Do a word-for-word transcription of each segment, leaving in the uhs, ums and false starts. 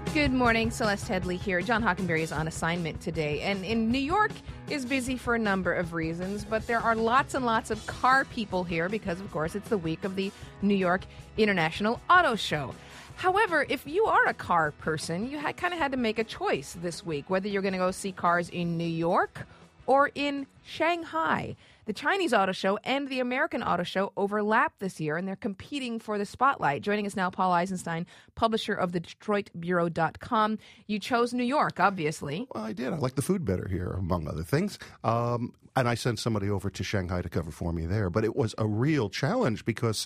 Good morning, Celeste Headley here. John Hockenberry is on assignment today, and in New York is busy for a number of reasons, but there are lots and lots of car people here because, of course, it's the week of the New York International Auto Show. However, if you are a car person, you had, kind of had to make a choice this week, whether you're going to go see cars in New York or in Shanghai. The Chinese Auto Show and the American Auto Show overlap this year, and they're competing for the spotlight. Joining us now, Paul Eisenstein, publisher of the Detroit Bureau dot com. You chose New York, obviously. Well, I did. I like the food better here, among other things. Um, and I sent somebody over to Shanghai to cover for me there. But it was a real challenge because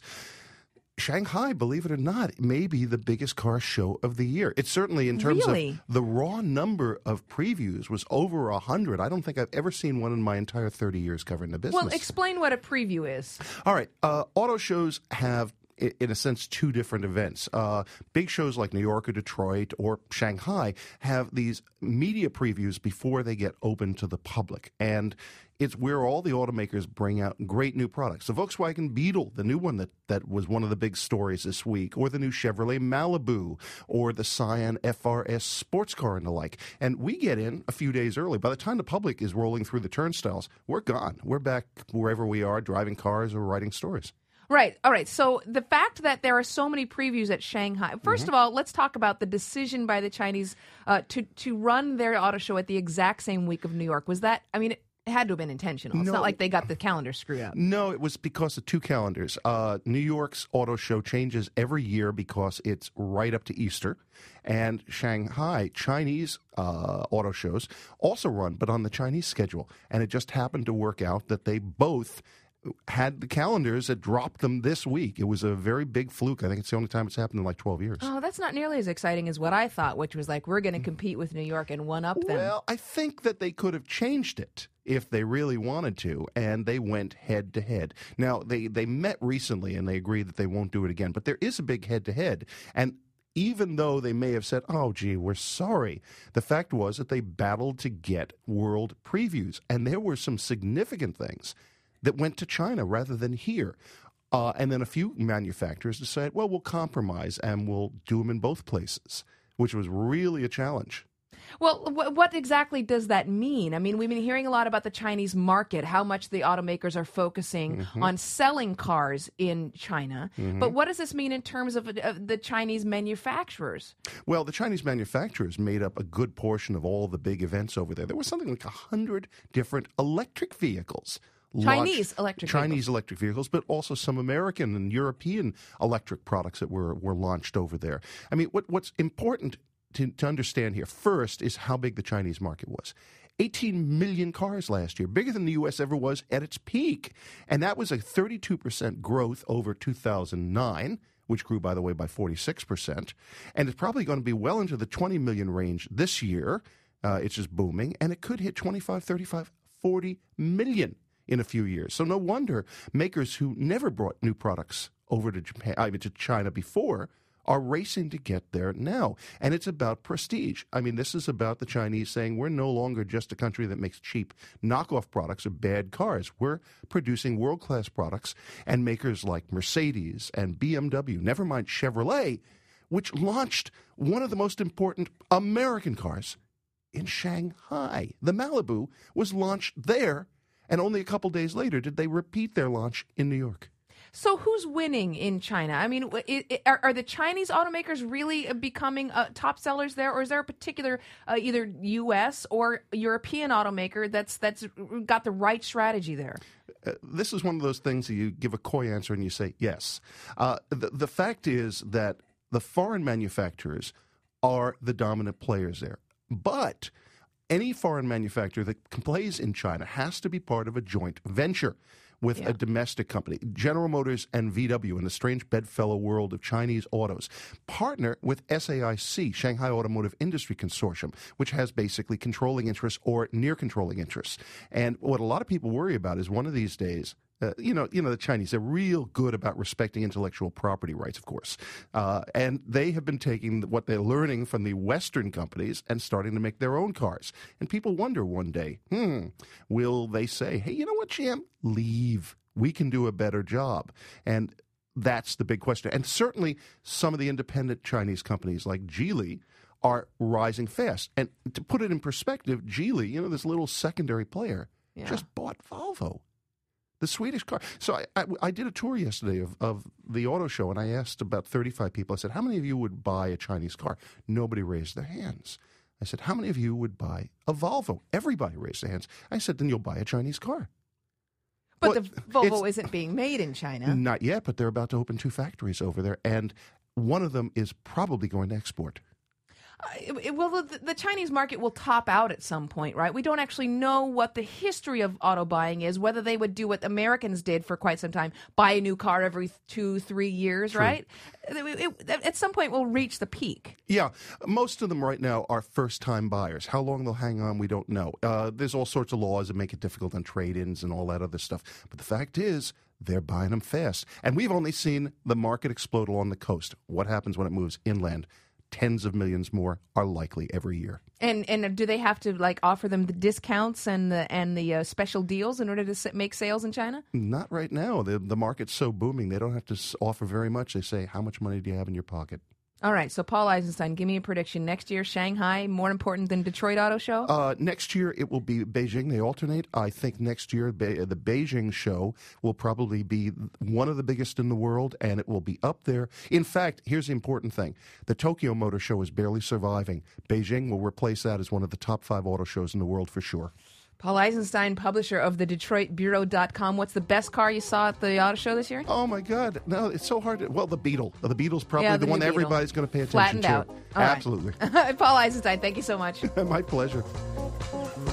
Shanghai, believe it or not, may be the biggest car show of the year. It's certainly, in terms Really? of the raw number of previews, was over one hundred. I don't think I've ever seen one in my entire thirty years covering the business. Well, explain what a preview is. All right. Uh, auto shows have, in a sense, two different events. Uh, big shows like New York or Detroit or Shanghai have these media previews before they get open to the public. And it's where all the automakers bring out great new products. The Volkswagen Beetle, the new one that, that was one of the big stories this week, or the new Chevrolet Malibu, or the Scion F R S sports car and the like. And we get in a few days early. By the time the public is rolling through the turnstiles, we're gone. We're back wherever we are, driving cars or writing stories. Right. All right. So the fact that there are so many previews at Shanghai, first Mm-hmm. of all, let's talk about the decision by the Chinese uh, to, to run their auto show at the exact same week of New York. Was that, I mean, it, It had to have been intentional. It's No. not like they got the calendar screwed up. No, it was because of two calendars. Uh, New York's auto show changes every year because it's right up to Easter. And Shanghai, Chinese uh, auto shows also run, but on the Chinese schedule. And it just happened to work out that they both had the calendars that dropped them this week. It was a very big fluke. I think it's the only time it's happened in like twelve years. Oh, that's not nearly as exciting as what I thought, which was like, we're going to compete with New York and one-up them. Well, I think that they could have changed it if they really wanted to, and they went head-to-head. Now, they, they met recently, and they agreed that they won't do it again, but there is a big head-to-head, and even though they may have said, oh, gee, we're sorry, the fact was that they battled to get world previews, and there were some significant things that went to China rather than here. Uh, and then a few manufacturers decided, well, we'll compromise and we'll do them in both places, which was really a challenge. Well, wh- what exactly does that mean? I mean, we've been hearing a lot about the Chinese market, how much the automakers are focusing Mm-hmm. on selling cars in China. Mm-hmm. But what does this mean in terms of, of the Chinese manufacturers? Well, the Chinese manufacturers made up a good portion of all the big events over there. There was something like one hundred different electric vehicles. Chinese launched, electric Chinese vehicles. electric vehicles, but also some American and European electric products that were, were launched over there. I mean, what, what's important to, to understand here first is how big the Chinese market was. eighteen million cars last year, bigger than the U S ever was at its peak. And that was a thirty-two percent growth over two thousand nine, which grew, by the way, by forty-six percent. And it's probably going to be well into the twenty million range this year. Uh, it's just booming. And it could hit twenty-five, thirty-five, forty million in a few years. So no wonder makers who never brought new products over to Japan, I mean, to China before are racing to get there now. And it's about prestige. I mean, this is about the Chinese saying we're no longer just a country that makes cheap knockoff products or bad cars. We're producing world-class products, and makers like Mercedes and B M W, never mind Chevrolet, which launched one of the most important American cars in Shanghai. The Malibu was launched there, and only a couple days later did they repeat their launch in New York. So who's winning in China? I mean, it, it, are, are the Chinese automakers really becoming uh, top sellers there, or is there a particular uh, either U S or European automaker that's that's got the right strategy there? Uh, this is one of those things that you give a coy answer and you say yes. Uh, the, the fact is that the foreign manufacturers are the dominant players there. But any foreign manufacturer that plays in China has to be part of a joint venture with Yeah. a domestic company. General Motors and V W, in the strange bedfellow world of Chinese autos, partner with S A I C, Shanghai Automotive Industry Consortium, which has basically controlling interests or near controlling interests. And what a lot of people worry about is one of these days, Uh, you know, you know, the Chinese, they're real good about respecting intellectual property rights, of course. Uh, and they have been taking what they're learning from the Western companies and starting to make their own cars. And people wonder one day, hmm, will they say, hey, you know what, G M? Leave. We can do a better job. And that's the big question. And certainly some of the independent Chinese companies like Geely are rising fast. And to put it in perspective, Geely, you know, this little secondary player, Yeah. just bought Volvo, the Swedish car. So I, I, I did a tour yesterday of, of the auto show, and I asked about thirty-five people. I said, how many of you would buy a Chinese car? Nobody raised their hands. I said, how many of you would buy a Volvo? Everybody raised their hands. I said, then you'll buy a Chinese car. But Well, the Volvo it's- isn't being made in China. Not yet, but they're about to open two factories over there, and one of them is probably going to export. Uh, it- it- well, the, the Chinese market will top out at some point, right? We don't actually know what the history of auto buying is, whether they would do what Americans did for quite some time, buy a new car every two, three years, True. right? It- it- at some point, we'll reach the peak. Yeah, most of them right now are first-time buyers. How long they'll hang on, we don't know. Uh, there's all sorts of laws that make it difficult on trade-ins and all that other stuff. But the fact is, they're buying them fast. And we've only seen the market explode along the coast. What happens when it moves inland? Tens of millions more are likely every year. And and do they have to like offer them the discounts and the and the uh, special deals in order to s- make sales in China? Not right now. The, the market's so booming, they don't have to s- offer very much. They say, how much money do you have in your pocket? All right, so Paul Eisenstein, give me a prediction. Next year, Shanghai, more important than Detroit Auto Show? Uh, next year, it will be Beijing. They alternate. I think next year, Be- the Beijing show will probably be one of the biggest in the world, and it will be up there. In fact, here's the important thing. The Tokyo Motor Show is barely surviving. Beijing will replace that as one of the top five auto shows in the world for sure. Paul Eisenstein, publisher of the Detroit Bureau dot com. What's the best car you saw at the auto show this year? Oh, my God. No, it's so hard to... Well, the Beetle. The Beetle's probably Yeah, the, the one new that Beetle. everybody's going to pay attention Flattened to. out. All right. Absolutely. Paul Eisenstein, thank you so much. My pleasure.